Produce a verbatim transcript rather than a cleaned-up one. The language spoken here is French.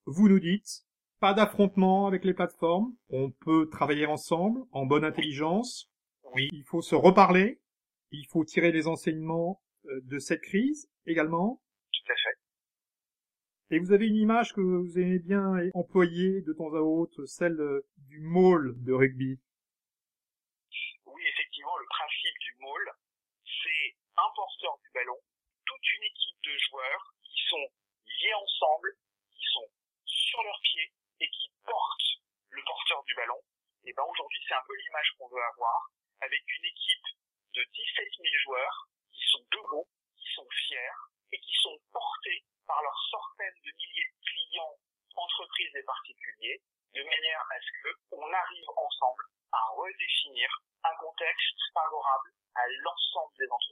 vous nous dites, pas d'affrontement avec les plateformes, on peut travailler ensemble, en bonne intelligence, Oui, il faut se reparler, il faut tirer les enseignements euh, de cette crise également. tout à fait. Et vous avez une image que vous aimez bien employer de temps à autre, celle euh, du maul de rugby. Oui, effectivement, le principe du maul, c'est un porteur du ballon, toute une équipe de joueurs qui sont liés ensemble, qui sont sur leurs pieds et qui portent le porteur du ballon. Et ben aujourd'hui, c'est un peu l'image qu'on veut avoir, avec une équipe de dix-sept mille joueurs qui sont debout, qui sont fiers et qui sont portés par leurs centaines de milliers de clients, entreprises et particuliers, de manière à ce qu'on arrive ensemble à redéfinir un contexte favorable à l'ensemble des entreprises.